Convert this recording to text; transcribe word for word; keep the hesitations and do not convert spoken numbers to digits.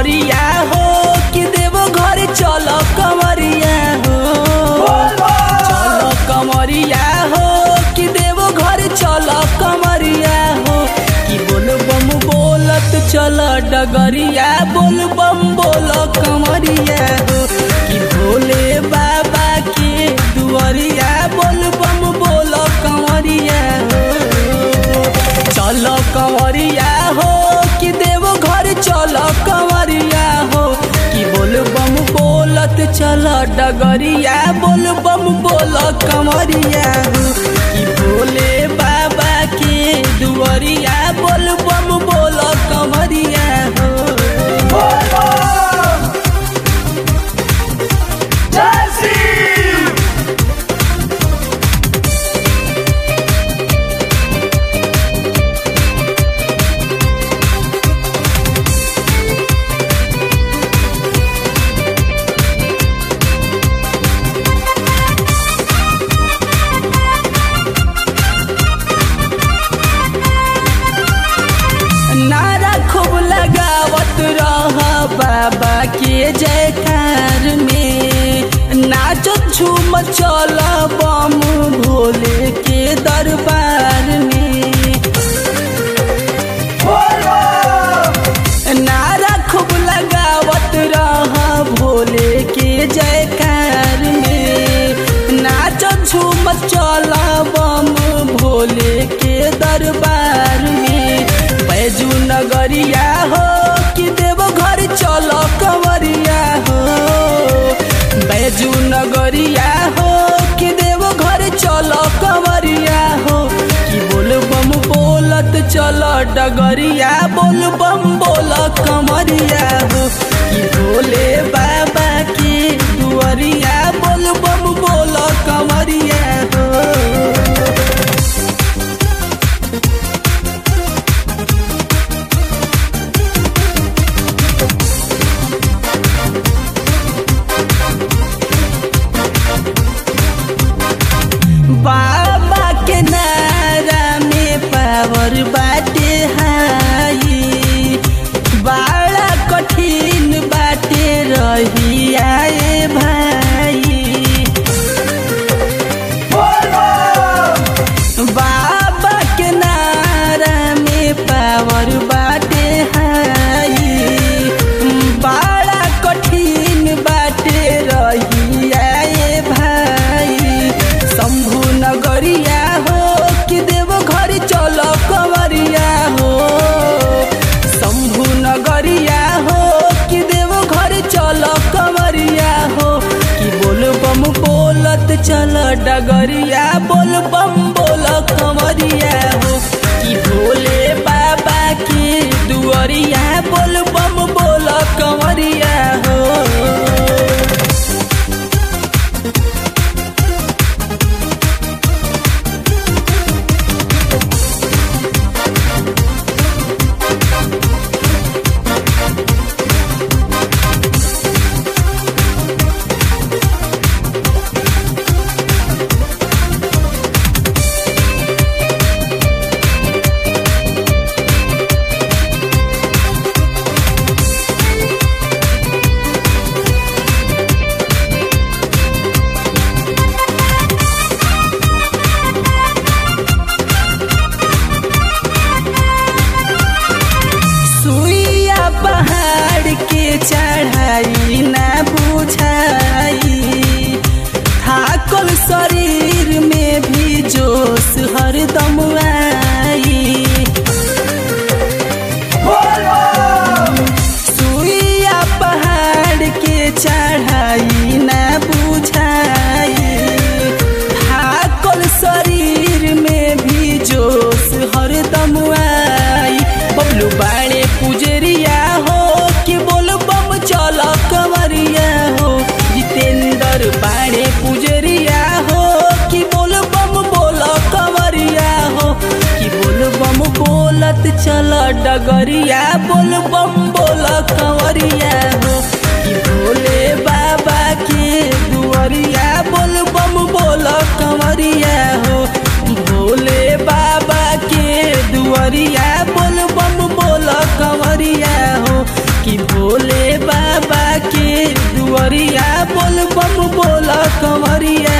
कंवरिया हो कि देवो घर चलो कंवरिया हो, चलो कंवरिया हो कि देवो घर चलो कंवरिया हो, कि बोल बम बोलत चलो डगरिया, बोल बम बोलो कंवरिया हो, कि भोले बाबा के दुआरिया बोल बम बोलो कंवरिया हो। चलो कंवरिया हो कि देवो घर चलो कंवरिया हो, कि बोल बम बोलत चलो डगरिया, बोल बम बोलो कंवरिया हो, कि भोले बाबा के दुआरिया बोल बम बोलो कंवरिया हो। नारा खूब लगावत रह बाबा के जयकार में, नाचो झूम चल बम भोले के दरबार में। नारा खूब लगावत रह भोले के जयकार में, नाचो झूम चल बम भोले के दरबार में। बैजू नगरिया हो कि देवो घर चलो कंवरिया हो, बैजू नगरिया हो कि देवो घर चलो कंवरिया हो, कि बोल बम बोलत चलो डगरिया, बोल बम बोलो कंवरिया हो, कि भोले बाबा के दुआरिया बोल बम बोलो कंवरिया हो। बाबा के नारा में पावर बाटे हाई, बड़ा कठिन बाटे रही आए भाई। बाबा के नारा में पावर बाटे हाई, बड़ा कठिन बाटे रही आए भाई। शंभु नगरिया हो कि देवो घर चलो कंवरिया हो, शंभु नगरिया हो कि देवो घर चलो कंवरिया हो, कि बोल बम बोलत चलो डगरिया, बोल बम बोलो कंवरिया हो, कि भोले बाबा के दुआरिया बोल बम बोलो कंवरिया हो। पहाड़ के चढ़ाई ना बुझाई, थाकल शरीर में भी जोश हरदम आई। सुइया पहाड़ के चढ़ाई ना बुझाई, थाकल शरीर में भी जोश हरदम आई। बबलू बाड़े पुजरिया हो कि बोल बम चलो कंवरिया हो, जितेंद्र बाड़े पुजरिया हो कि बोल बम बोलो कंवरिया हो, कि बोल बम बोलत चलो डगरिया, बोल बम बोलो कंवरिया हो, कि भोले बाबा के दुआरिया बोल बम बोलो कंवरिया हो, भोले बाबा के दुआरिया बोल बम बोलो कंवरिया हो, कि भो भोले बाबा के दुआरिया बोल बम बोला कंवरिया